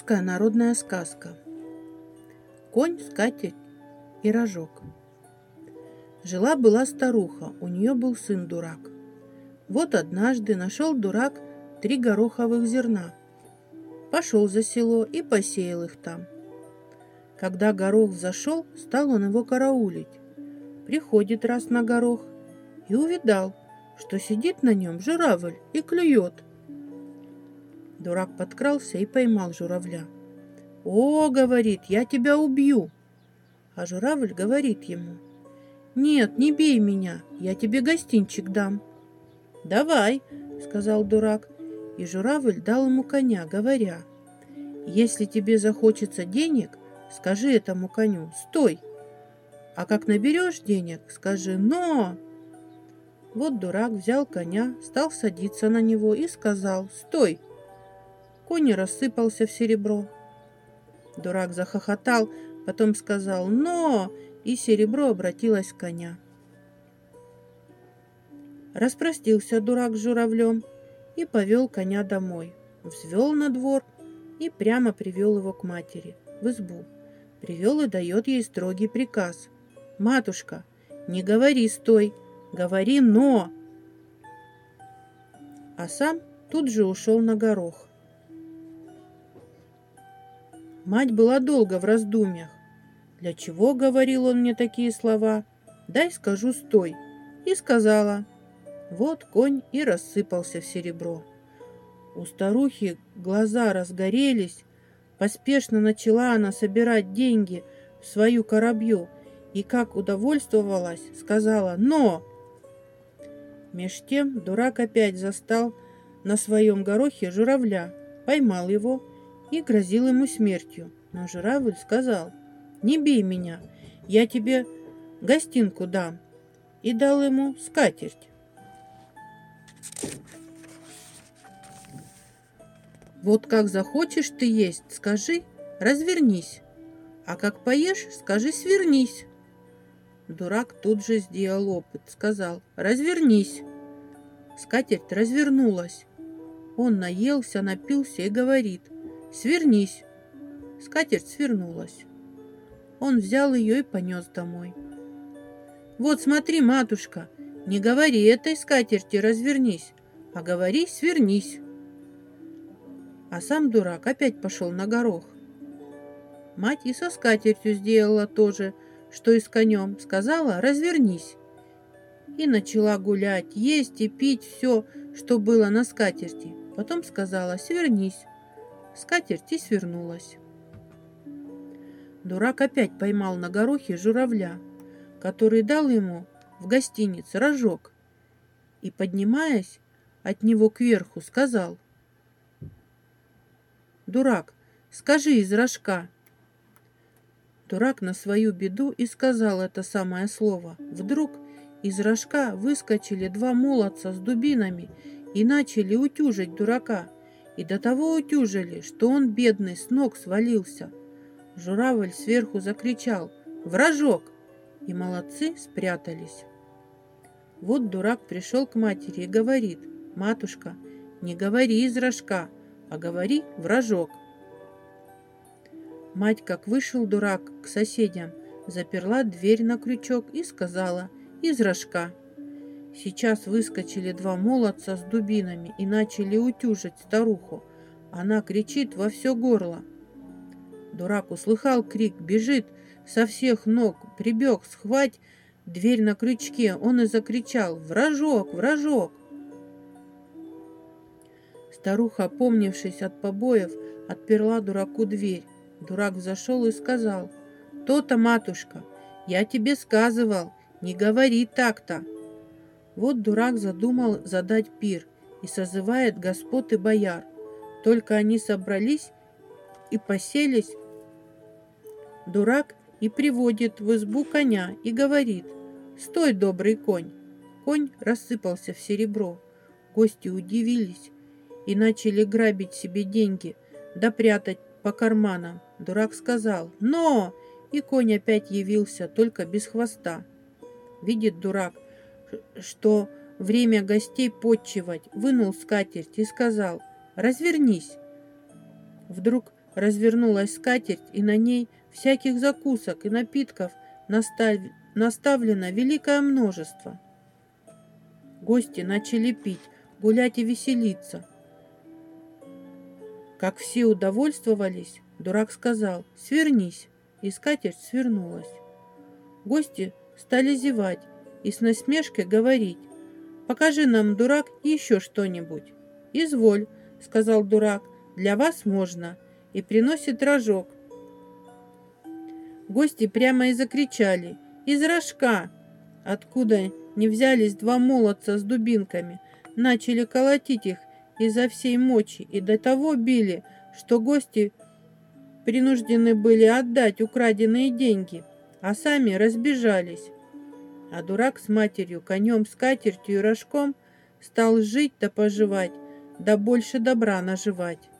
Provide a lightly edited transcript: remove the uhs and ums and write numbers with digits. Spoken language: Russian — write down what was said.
Русская народная сказка. Конь, скатерть и рожок. Жила-была старуха, у нее был сын-дурак. Вот однажды нашел дурак 3 гороховых зерна. Пошел за село и посеял их там. Когда горох взошел, стал он его караулить. Приходит раз на горох и увидал, что сидит на нем журавль и клюет. Дурак подкрался и поймал журавля. «О, — говорит, — я тебя убью!» А журавль говорит ему: «Нет, не бей меня, я тебе гостинчик дам». «Давай, — сказал дурак, и журавль дал ему коня, говоря: «Если тебе захочется денег, скажи этому коню: стой! А как наберешь денег, скажи: но!» Вот дурак взял коня, стал садиться на него и сказал: «Стой!» Конь рассыпался в серебро. Дурак захохотал, потом сказал: «Но!» и серебро обратилось в коня. Распростился дурак с журавлем и повел коня домой. Взвел на двор и прямо привел его к матери, в избу. Привел и дает ей строгий приказ: «Матушка, не говори стой, говори но!» А сам тут же ушел на горох. Мать была долго в раздумьях. «Для чего, — говорил он мне такие слова, — дай скажу стой». И сказала. Вот конь и рассыпался в серебро. У старухи глаза разгорелись. Поспешно начала она собирать деньги в свою коробью и, как удовольствовалась, сказала: «но!» Меж тем дурак опять застал на своем горохе журавля, поймал его и грозил ему смертью. Но журавль сказал: «Не бей меня, я тебе гостинку дам», и дал ему скатерть. Вот как захочешь ты есть, скажи: развернись, а как поешь, скажи: свернись. Дурак тут же сделал опыт, сказал: развернись. Скатерть развернулась. Он наелся, напился и говорит: свернись. Скатерть свернулась. Он взял ее и понес домой. «Вот смотри, матушка, не говори этой скатерти развернись, а говори: свернись». А сам дурак опять пошел на горох. Мать и со скатертью сделала то же, что и с конем, сказала: развернись. И начала гулять, есть и пить все, что было на скатерти. Потом сказала: свернись. Скатерть и свернулась. Дурак опять поймал на горохе журавля, который дал ему в гостинице рожок, и, поднимаясь от него кверху, сказал: «Дурак, скажи из рожка». Дурак на свою беду и сказал это самое слово. Вдруг из рожка выскочили 2 молодца с дубинами и начали утюжить дурака. И до того утюжили, что он, бедный, с ног свалился. Журавль сверху закричал: «В рожок!» И молодцы спрятались. Вот дурак пришел к матери и говорит: «Матушка, не говори из рожка, а говори: в рожок». Мать, как вышел дурак к соседям, заперла дверь на крючок и сказала: из рожка. Сейчас выскочили 2 молодца с дубинами и начали утюжить старуху. Она кричит во все горло. Дурак услыхал крик, бежит со всех ног, прибег, схвать дверь на крючке. Он и закричал: «В рожок, в рожок!» Старуха, опомнившись от побоев, отперла дураку дверь. Дурак взошел и сказал: «То-то, матушка, я тебе сказывал, не говори так-то». Вот дурак задумал задать пир и созывает господ и бояр. Только они собрались и поселись, дурак и приводит в избу коня и говорит: «Стой, добрый конь!» Конь рассыпался в серебро. Гости удивились и начали грабить себе деньги да прятать по карманам. Дурак сказал: «Но!» и конь опять явился, только без хвоста. Видит дурак, что время гостей потчевать, вынул скатерть и сказал: «Развернись». Вдруг развернулась скатерть, и на ней всяких закусок и напитков наставлено великое множество. Гости начали пить, гулять и веселиться. Как все удовольствовались, дурак сказал: «Свернись», и скатерть свернулась. Гости стали зевать и с насмешкой говорить: «Покажи нам, дурак, еще что-нибудь». «Изволь», — сказал дурак, — «для вас можно», и приносит рожок. Гости прямо и закричали: «Из рожка!» Откуда не взялись два молодца с дубинками, начали колотить их изо всей мочи и до того били, что гости принуждены были отдать украденные деньги, а сами разбежались. А дурак с матерью, конем, скатертью и рожком стал жить да поживать, да больше добра наживать.